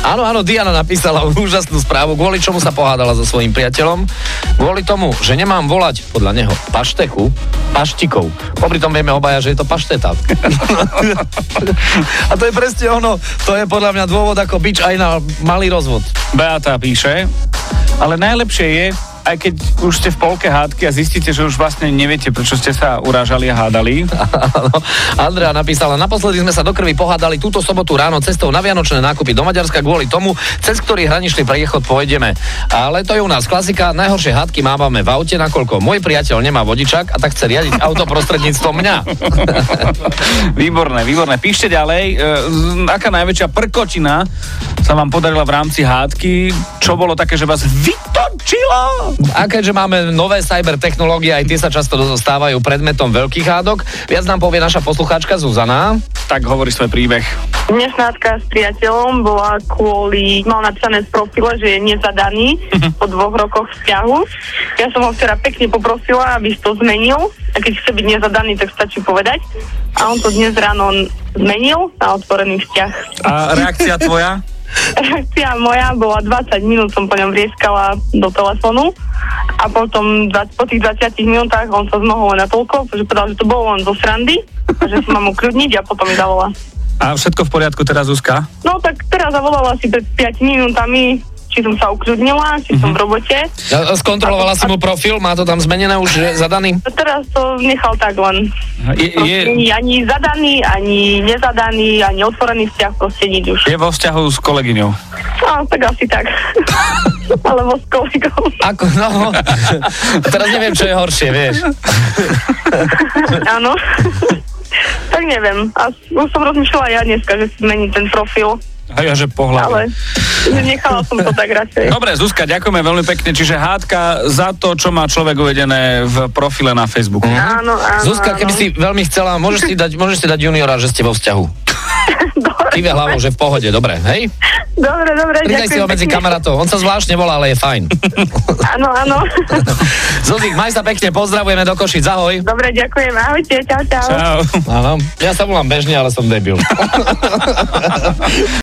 Áno, Diana napísala úžasnú správu, kvôli čomu sa pohádala so svojím priateľom. Kvôli tomu, že nemám volať podľa neho paštikov. Popri tom vieme obaja, že je to pašteta. A to je presne ono, to je podľa mňa dôvod ako bič aj na malý rozvod. Beata píše, ale najlepšie je, aj keď už ste v polke hádky a zistíte, že už vlastne neviete, prečo ste sa urážali a hádali. Andrea napísala, naposledy sme sa do krvi pohádali túto sobotu ráno cestou na vianočné nákupy do Maďarska kvôli tomu, cez ktorý hraničný priechod pôjdeme. Ale to je u nás klasika, najhoršie hádky mávame v aute, nakoľko môj priateľ nemá vodičák a tak chce riadiť auto prostredníctvom mňa. Výborné. Píšte ďalej, aká najväčšia prkotina sa vám podarila v rámci hádky, čo bolo také, že vás vytočilo? A keďže máme nové cybertechnológie, aj tie sa často stávajú predmetom veľkých hádok, viac nám povie naša poslucháčka Zuzana. Tak hovorí svoj príbeh. Dnešná hádka s priateľom bola mal napísané z profile, že je nezadaný po 2 rokoch vzťahu. Ja som ho včera pekne poprosila, aby to zmenil. A keď chce byť nezadaný, tak stačí povedať. A on to dnes ráno zmenil na otvorený vzťah. A reakcia tvoja? Reakcia moja bola 20 minút, som po ňom vrieskala do telefónu a potom po tých 20 minútach on sa zmohol len natoľko, že povedal, že to bolo len zo srandy a že sa mám ukľudniť a potom mi zavolá. A všetko v poriadku teraz, Zuzka? No tak teraz zavolala si pred 5 minútami, či som sa ukľudnila, či som v robote. Skontrolovala si mu profil, má to tam zmenené už, že zadaný? Teraz to nechal tak len. Ani zadaný, ani nezadaný, ani otvorený vzťah, proste nič už. Je vo vzťahu s kolegyňou? No, tak asi tak. Alebo s kolegou. Ako, no. Teraz neviem, čo je horšie, vieš. Áno. Tak neviem. A už som rozmýšľala ja dneska, že si zmení ten profil. A ja, že pohľad. Ale nechala som to tak radšej. Dobre, Zuzka, ďakujeme veľmi pekne. Čiže hádka za to, čo má človek uvedené v profile na Facebooku. Áno. Zuzka, keby si veľmi chcela, môžeš si dať juniora, že ste vo vzťahu. Kýve hlavou, že v pohode, dobre, hej? Dobre, pridaj si ho medzi kamarátov, on sa zvláštne volá, ale je fajn. Áno. Zuzik, maj sa pekne, pozdravujeme do Košic, ahoj. Dobre, ďakujem, ahojte, čau. Áno, ja sa volám bežne, ale som debil.